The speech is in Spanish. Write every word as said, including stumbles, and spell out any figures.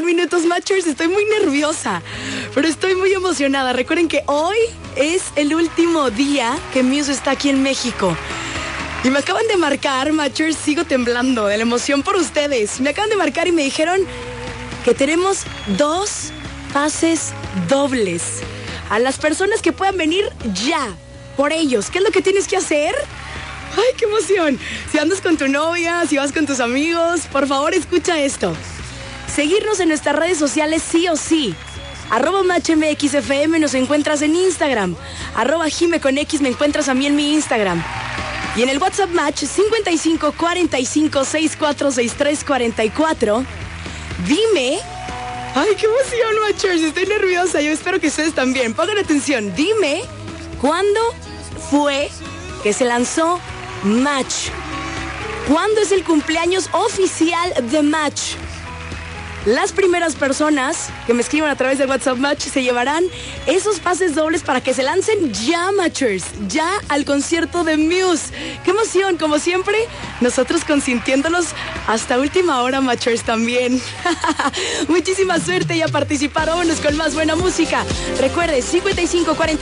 minutos, Matchers. Estoy muy nerviosa, pero estoy muy emocionada. Recuerden que hoy es el último día que Muse está aquí en México. Y me acaban de marcar, Matchers, sigo temblando de la emoción por ustedes. Me acaban de marcar y me dijeron que tenemos dos pases dobles a las personas que puedan venir ya por ellos. ¿Qué es lo que tienes que hacer? ¡Ay, qué emoción! Si andas con tu novia, si vas con tus amigos, por favor, escucha esto. Seguirnos en nuestras redes sociales sí o sí. Arroba MatchMXFM nos encuentras en Instagram. Arroba Jime con X me encuentras a mí en mi Instagram. Y en el WhatsApp Match cincuenta y cinco, cuarenta y cinco, sesenta y cuatro, sesenta y tres, cuarenta y cuatro. Dime... ¡Ay, qué emoción, Matchers! Estoy nerviosa. Yo espero que ustedes también. Pongan atención. Dime, ¿cuándo fue que se lanzó Match? ¿Cuándo es el cumpleaños oficial de Match? Las primeras personas que me escriban a través del WhatsApp Match se llevarán esos pases dobles para que se lancen ya, Matchers, ya al concierto de Muse. ¡Qué emoción! Como siempre, nosotros consintiéndolos hasta última hora, Matchers, también. Muchísima suerte y a participar. Vámonos con más buena música. Recuerde, cincuenta y cinco, cuarenta